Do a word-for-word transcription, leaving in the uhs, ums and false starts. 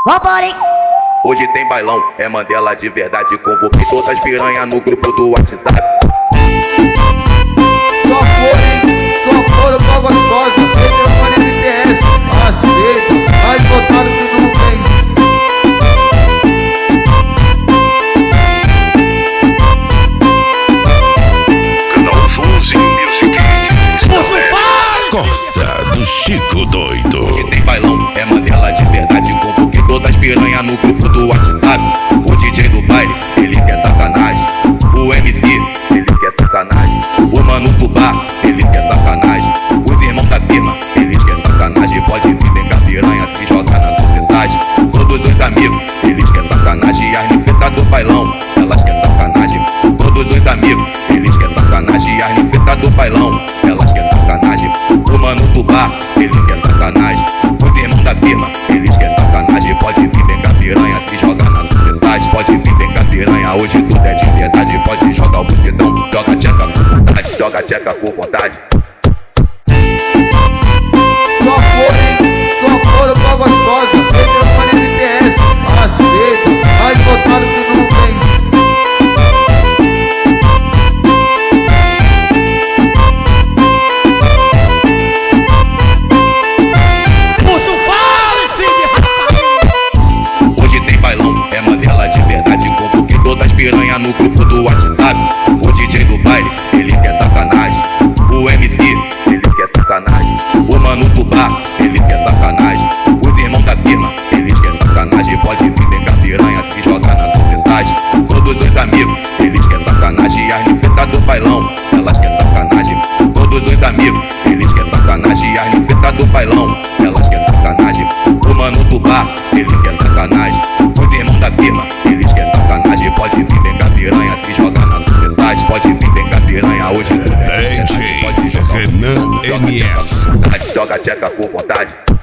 Vambora, hein? Hoje tem bailão, é Mandela de verdade. Convoquei todas as piranhas no grupo do WhatsApp. Só for, hein? Só for pra gostosa. Telefone M T S, aceita, mais votado que não tem. Canal Joãozinho Music. Corsa do Chico Doido. Hoje tem bailão, é Mandela de verdade. Convoquei todas as piranhas no grupo do WhatsApp. O D J do baile, ele quer sacanagem. O M C, ele quer sacanagem. O Mano Tubá, ele quer sacanagem. Os irmãos da firma, eles querem sacanagem. Pode vir, vem cá piranha, se joga na sociedade. Todos os amigos, eles querem sacanagem. As ninfetas do bailão, elas querem sacanagem. Todos os amigos, eles querem sacanagem. As ninfetas do bailão, elas querem sacanagem. O Mano Tubá, ele quer sacanagem. Os irmãos da firma, eles querem sacanagem. Pode vir, vem cá piranha, se joga na sociedade. Pode vir, vem cá piranha, hoje tudo é de verdade. Pode jogar o botidão, joga tcheca com vontade. Joga tcheca com vontade. Só for, hein? Só for pra gostosa. Telefone M T S, aceita, mais votado que não tem. Hoje tem bailão, é Mandela de verdade. Convoquei todas as piranhas no grupo do WhatsApp. O D J do baile, ele quer sacanagem. O M C, ele quer sacanagem. O Mano Tubá, ele quer sacanagem. Os irmãos da firma, eles querem sacanagem. Pode vir, vem cá piranha, se joga na sociedade. Todos os amigos, eles querem sacanagem. As ninfetas do bailão, elas querem sacanagem. Todos os amigos, eles querem sacanagem. As ninfetas do bailão, elas querem sacanagem. O Mano Tubá, ele quer sacanagem. Os irmãos da firma, eles querem sacanagem. Pode vir, vem cá piranha, se joga na sociedade. Pode vir, vem cá piranha, hoje tudo é D J Renan M S. Joga tcheca com vontade.